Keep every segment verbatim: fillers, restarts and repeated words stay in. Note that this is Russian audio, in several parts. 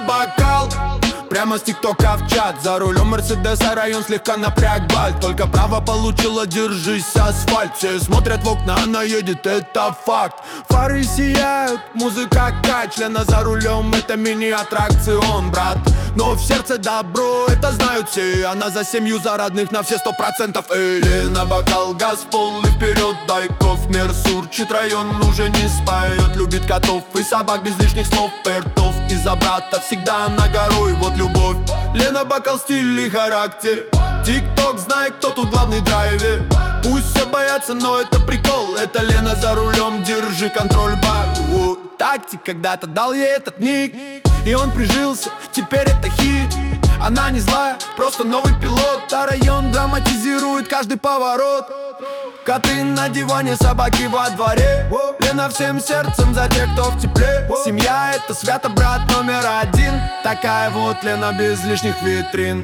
Лена бокал, прямо с тиктока в чат. За рулем Мерседеса район слегка напряг бальт. Только право получила, держись, асфальт. Все смотрят в окна, она едет, это факт. Фары сияют, музыка кач. Лена за рулем, это мини-аттракцион, брат. Но в сердце добро, это знают все. Она за семью, за родных на все сто процентов. Эй, Лена бокал, газ пол и вперед, дай коф. Мерсурчит район, уже не спает. Любит котов и собак без лишних слов, пертов. И за брата всегда на горой, вот любовь. Лена бокал, стиль и характер. Тикток, знает, кто тут главный в драйве. Пусть все боятся, но это прикол. Это Лена за рулем, держи контроль, бак. Тактик когда-то дал ей этот ник, и он прижился, теперь это хит. Она не злая, просто новый пилот. А район драматизирует каждый поворот. Коты на диване, собаки во дворе. Лена всем сердцем за тех, кто в тепле. Семья — это свято, брат номер один. Такая вот Лена без лишних витрин.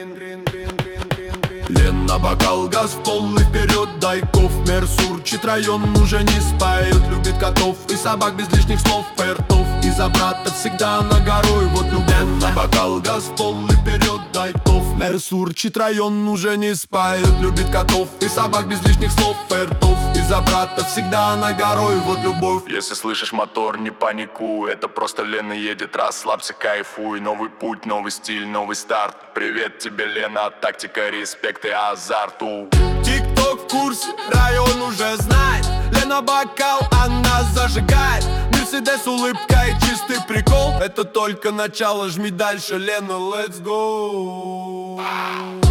Лена бокал, газ в пол и вперед, дай коф. Мерсурчит район, уже не спает. Любит котов и собак без лишних слов, пертов. И за брата всегда на горой, вот любовь. Лена бокал, газ в пол и вперед, дай коф. Мерсурчит район, уже не спает. Любит котов и собак без лишних слов, пертов. И за брата всегда на горой, вот любовь. Если слышишь мотор, не паникуй. Это просто Лена едет, расслабься, кайфуй. Новый путь, новый стиль, новый старт. Привет тебе, Лена, тактика, респект и азарту. Тикток в курсе, район уже знает. Лена бокал, она зажигает. Мерседес, улыбка и чистый прикол. Это только начало, жми дальше, Лена, let's go.